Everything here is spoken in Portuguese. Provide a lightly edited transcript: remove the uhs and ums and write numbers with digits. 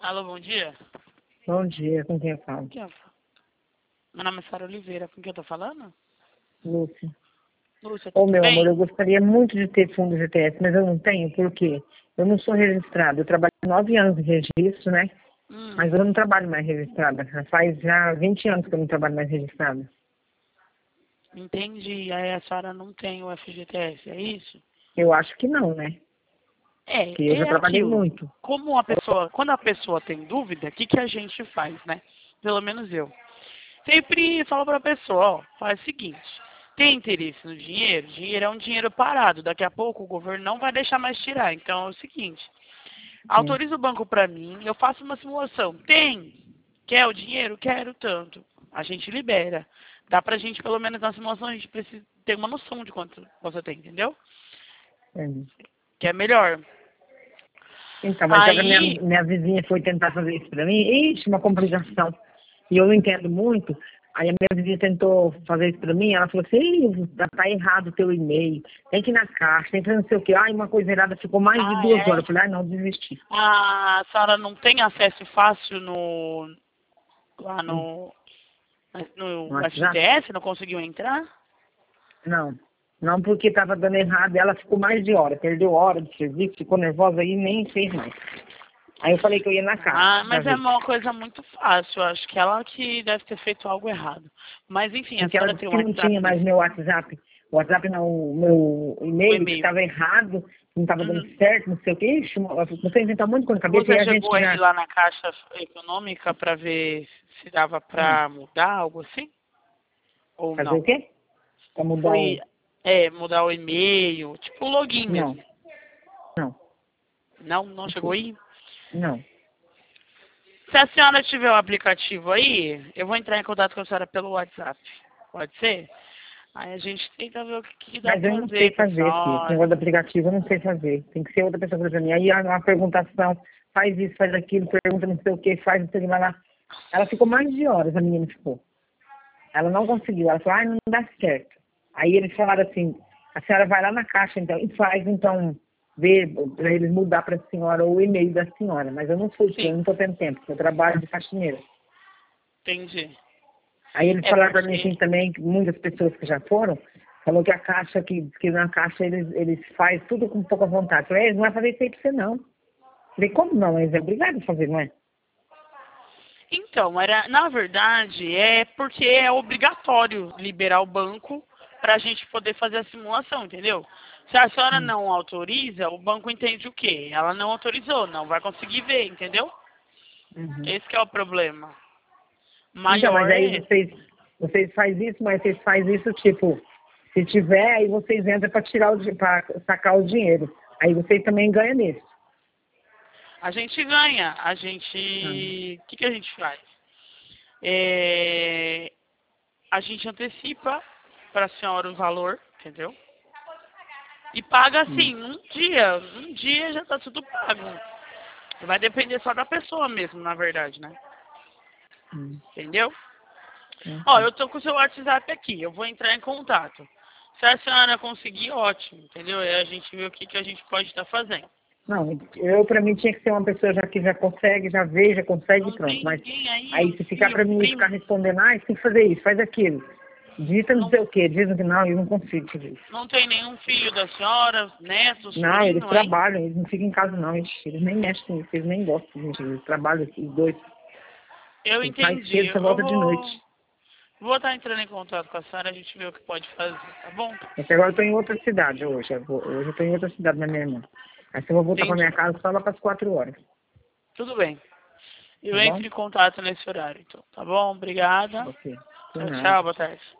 Alô, bom dia. Bom dia, com quem eu falo? Quem eu falo? Meu nome é Sara Oliveira. Com quem eu tô falando? Lúcia. Lúcia, Ô, tudo meu bem? amor, eu gostaria muito de ter fundo GTS, mas eu não tenho, por quê? Eu não sou registrada. Eu trabalho 9 anos de registro, né? Mas eu não trabalho mais registrada. Faz já 20 anos que eu não trabalho mais registrada. Entendi. Aí a senhora não tem o FGTS, é isso? Eu acho que não, né? Porque eu já É trabalhei aquilo. muito. Quando a pessoa tem dúvida, o que que a gente faz, né? Pelo menos eu. Sempre falo pra pessoa, ó, faz o seguinte. Tem interesse no dinheiro? Dinheiro é um dinheiro parado. Daqui a pouco o governo não vai deixar mais tirar. Então é o seguinte. Sim. Autoriza o banco para mim, eu faço uma simulação. Tem? Quer o dinheiro? Quero tanto. A gente libera. Dá pra gente, pelo menos na simulação, a gente precisa ter uma noção de quanto você tem, entendeu? Entendi. Que é melhor. Então, mas agora Aí, minha vizinha foi tentar fazer isso pra mim. Ixi, uma complicação. E eu não entendo muito. Aí a minha vizinha tentou fazer isso pra mim. Ela falou assim: "Ih, tá errado o teu e-mail. Tem que ir na caixa, tem que fazer não sei o quê." Ai, uma coisa errada, ficou mais de 2 horas. é. Eu falei: "Ai, não, desisti." A senhora não tem acesso fácil lá Hum, no No WhatsApp? FGTS? Não conseguiu entrar? Não. Não, porque tava dando errado. E ela ficou mais de hora. Perdeu hora de serviço, ficou nervosa aí e nem fez mais. Aí eu falei que eu ia na caixa Ah, pra mas é ver. uma coisa muito fácil. Eu acho que ela que deve ter feito algo errado. Mas enfim, a Porque ela senhora disse tem o que não WhatsApp tinha mais desse, meu WhatsApp. O WhatsApp não, o meu o e-mail, que e-mail. estava errado, não estava dando Uhum. certo, não sei o quê. Ixi, você inventar um monte de coisa na cabeça e Você a gente chegou aí já. lá na Caixa Econômica para ver se dava Não. para mudar algo assim? Ou Fazer o não? quê? Pra mudar Foi, o. mudar o e-mail, tipo o login Não, mesmo. não, Não, não não chegou fui. aí? Não. Se a senhora tiver o aplicativo aí, eu vou entrar em contato com a senhora pelo WhatsApp. Pode ser? Aí a gente tenta ver o que dá Mas pra eu não sei fazer pra fazer, filho. Esse senhora. negócio do aplicativo eu não sei fazer. Tem que ser outra pessoa fazer pra mim. Aí a perguntação, faz isso, faz aquilo, pergunta não sei o quê, faz não sei o que, vai lá. Ela ficou mais de horas, a menina ficou. Ela não conseguiu. Ela falou: "Ai, não dá certo." Aí eles falaram assim: "A senhora vai lá na caixa então e faz então, ver para eles mudar para a senhora o e-mail da senhora." Mas eu não fui, porque eu Sim, não estou tendo tempo, porque eu trabalho de faxineira. entendi. Aí eles É falaram para mim porque assim também, que muitas pessoas que já foram, falou que a caixa, que na caixa eles fazem tudo com pouca vontade. Eu falei: "Eles não vai fazer isso aí para você não." Eu falei: "Como não? Eles é obrigado a fazer, não é?" Então, na verdade, é porque é obrigatório liberar o banco para a gente poder fazer a simulação, entendeu? Se a senhora Hum. não autoriza, o banco entende o quê? Ela não autorizou, não vai conseguir ver, entendeu? Uhum. Esse que é o problema. Então, mas Maior aí é esse. vocês fazem isso, mas vocês fazem isso tipo, se tiver, aí vocês entram para tirar para sacar o dinheiro. Aí vocês também ganham nisso. A gente ganha, Ah, o que que a gente faz? É, a gente antecipa para a senhora o valor, entendeu? E paga hum, assim, um dia já tá tudo pago. Vai depender só da pessoa mesmo, na verdade, né? hum, Entendeu? Ó, ok. eu tô com o seu WhatsApp aqui, eu vou entrar em contato. Se a senhora conseguir, ótimo, entendeu? Aí a gente vê o que que a gente pode estar fazendo. Não, eu para mim tinha que ser uma pessoa já que já consegue, já vê, já consegue e Não pronto. tem Mas ninguém aí, aí um se ficar filho, para um mim ficar primo, respondendo: "Ah, você tem que fazer isso, faz aquilo." Digita não não, sei o quê, diz no final, eu não consigo fazer isso. não tem nenhum filho da senhora, neto, Não, eles sobrinho, hein? trabalham, eles não ficam em casa não, eles nem mexem nisso, eles nem gostam, gente, eles trabalham os dois. Eu Eles saem entendi. cedo, só Eu volta de noite. vou estar entrando em contato com a senhora, a gente vê o que pode fazer, tá bom? Até agora eu tô em outra cidade hoje. Hoje eu tô em outra cidade na minha irmã. Aí se eu vou voltar pra minha Entendi. casa só lá para as 4 horas. Tudo bem. Tá Eu bom? entro em contato nesse horário, então. Tá bom? Obrigada. Ok. Por Tchau, nada. tchau. Boa tarde.